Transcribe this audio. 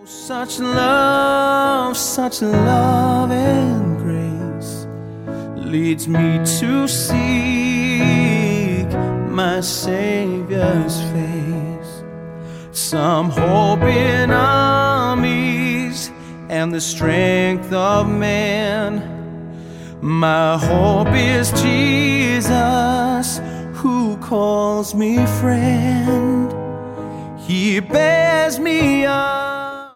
Such love and grace leads me to seek my Savior's face. Some hope in armies and the strength of man. My hope is Jesus, who calls me friend. He bears me up